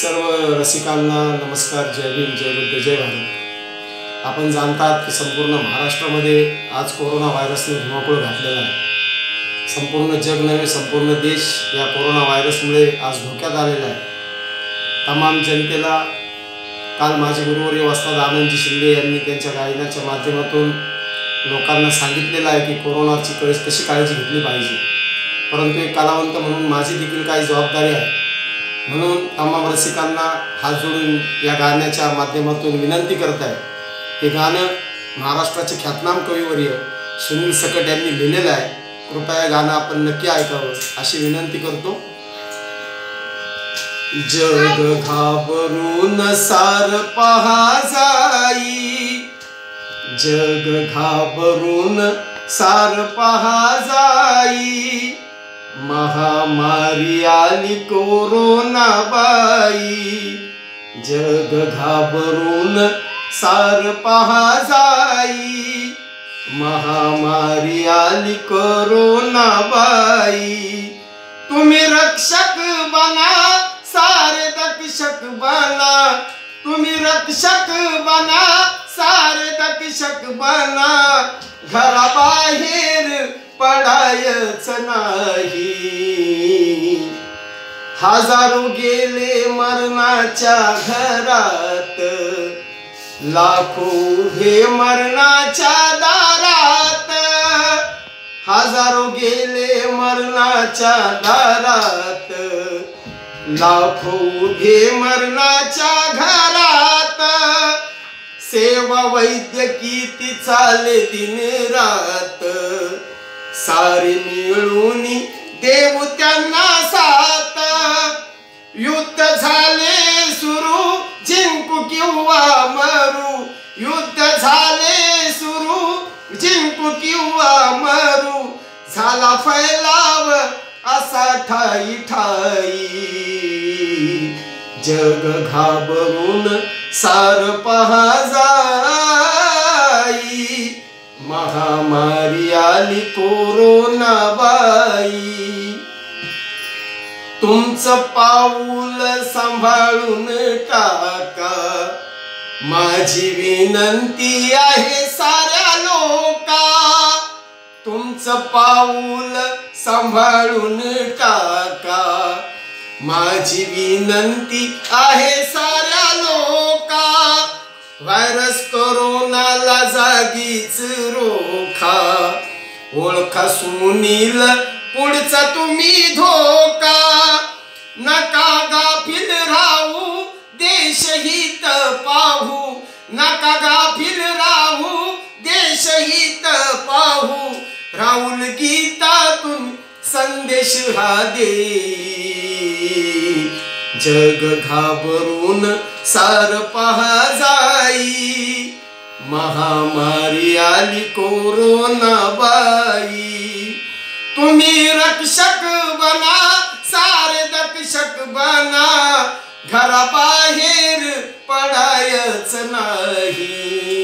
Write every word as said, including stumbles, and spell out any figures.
सर्व रसिकांना नमस्कार. जय भीम, जय बुद्ध, जय भारत. आपण जाणतात की संपूर्ण महाराष्ट्रामध्ये आज कोरोना व्हायरसने धुमाकूळ घातलेला आहे. संपूर्ण जग नव्हे, संपूर्ण देश या कोरोना व्हायरसमुळे आज धोक्यात आलेला आहे. तमाम जनतेला काल माझे गुरुवर्य वस्ताद आनंदजी शिंदे यांनी त्यांच्या गायनाच्या माध्यमातून लोकांना सांगितलेलं आहे की कोरोनाची कळीस कशी काळजी घेतली पाहिजे. परंतु एक कलावंत म्हणून माझी देखील काही जबाबदारी आहे. म्हणून तमाम रसिकांना हात जोडून या गाण्याच्या माध्यमातून विनंती करत आहे. हे गाणं महाराष्ट्राचे ख्यातनाम कविवर्य सुनील सकट यांनी लिहिलेलं आहे. कृपया हे गाणं आपण नक्की ऐकावं अशी विनंती करतो. जग घाबरून सार पहा जाई, जग घाबरून सार पहा जाई, महामारी आली कोरोना बाई. जग घाबरून सार पहा जाई, महामारी आली कोरोना बाई. तुम्ही रक्षक बना, सारे रक्षक बना, तुम्ही रक्षक बना, सारे रक्षक बना. घराबाहेर पडायच नाही. हजारो गेले मरणाच्या घरात, लाखो उभे मरणाच्या दारात. हजारो गेले मरणाच्या दारात, लाखो उभे मरणाच्या घरात. सेवा वैद्यकी ती चाले दिन रात, सारे मिळून देऊ त्यांना साथ. युद्ध झाले सुरू, जिंकू किंवा मरू, युद्ध झाले सुरू, जिंकू किंवा मरू. झाला फैलाव असा ठाई ठाई, जग घाबरून सार पहा जाई, महामारी आली कोरोना बाई. तुमचं पाऊल सांभाळून टाका, माझी विनंती आहे साऱ्या लोका. तुमचं पाऊल सांभाळून टाका, माझी विनंती आहे साऱ्या लोका. व्हायरस कोरोनाला जागीच रोखा, ओळखा सुनील पुढचा तुम्ही धोका. नका गाफील राहू, देशहित पाहू, नका गाफील राहू, देशहित पाहू. राहुल गीतातून संदेश हा देई, जग घाबरून सार पहा जाई, महामारी आली कोरोना बाई. तुम्ही रक्षक बना, सारे रक्षक बना, घराबाहेर पडायच नाही.